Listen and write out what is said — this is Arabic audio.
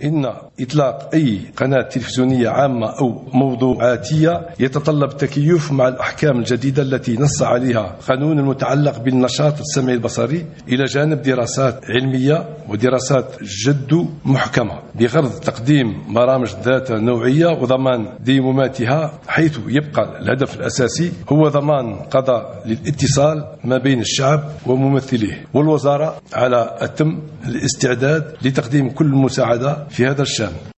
إن إطلاق أي قناة تلفزيونية عامة أو موضوعاتية يتطلب التكيف مع الأحكام الجديدة التي نص عليها قانون المتعلق بالنشاط السمعي البصري، إلى جانب دراسات علمية ودراسات جد محكمة بغرض تقديم برامج ذات نوعية وضمان ديموماتها، حيث يبقى الهدف الأساسي هو ضمان قضاء للاتصال ما بين الشعب وممثليه. والوزارة على أتم الاستعداد لتقديم كل المساعدة في هذا الشأن.